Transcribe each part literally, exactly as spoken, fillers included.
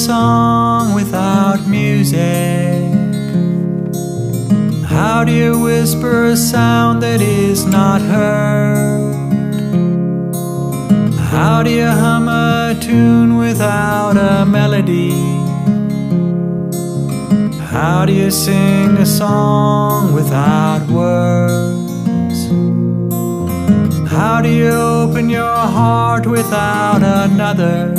song without music? How do you whisper a sound that is not heard? How do you hum a tune without a melody? How do you sing a song without words? How do you open your heart without another?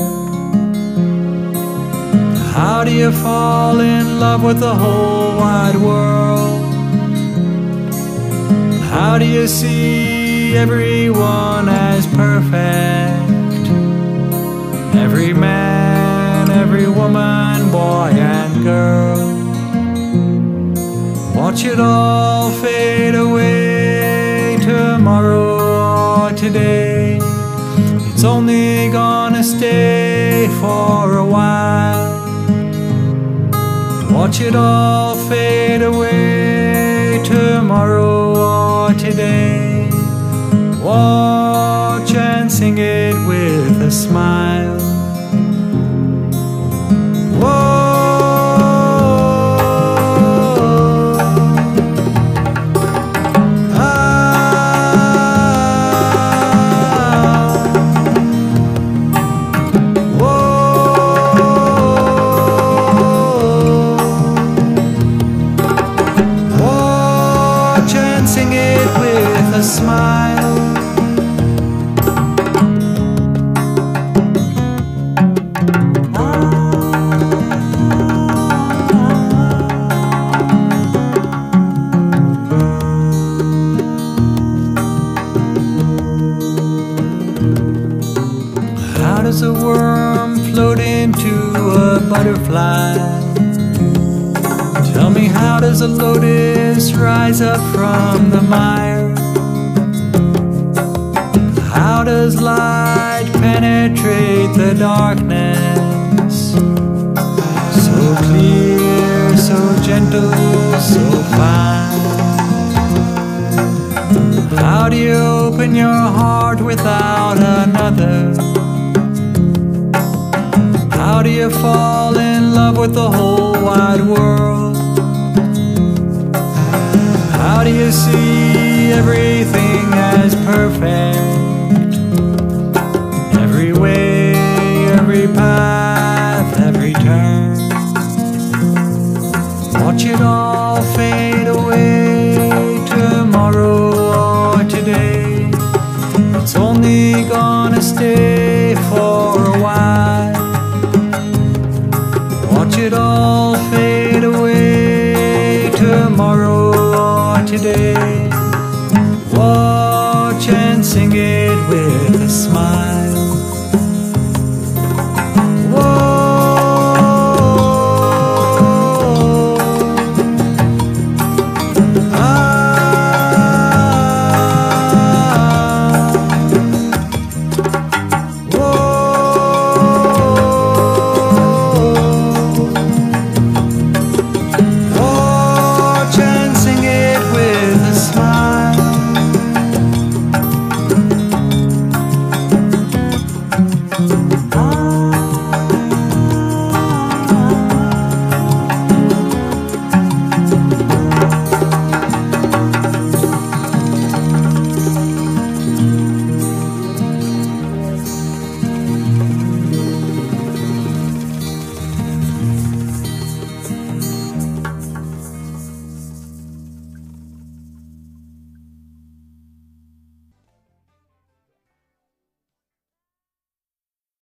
How do you fall in love with the whole wide world? How do you see everyone as perfect? Every man, every woman, boy and girl. Watch it all fade away tomorrow or today. It's only gonna stay for a while. Watch it all fade away tomorrow or today. Watch and sing it with a smile. Whoa. Sing it with a smile. How does a worm float into a butterfly? Tell me, how does a lotus rise up from the mire? How does light penetrate the darkness? So clear, so gentle, so fine. How do you open your heart without another? How do you fall in love with the whole wide world? How do you see everything as perfect? Every way, every path, every turn. Watch it all fade away tomorrow or today. It's only gonna stay for a while. Watch it all fade away tomorrow or today. Watch and sing it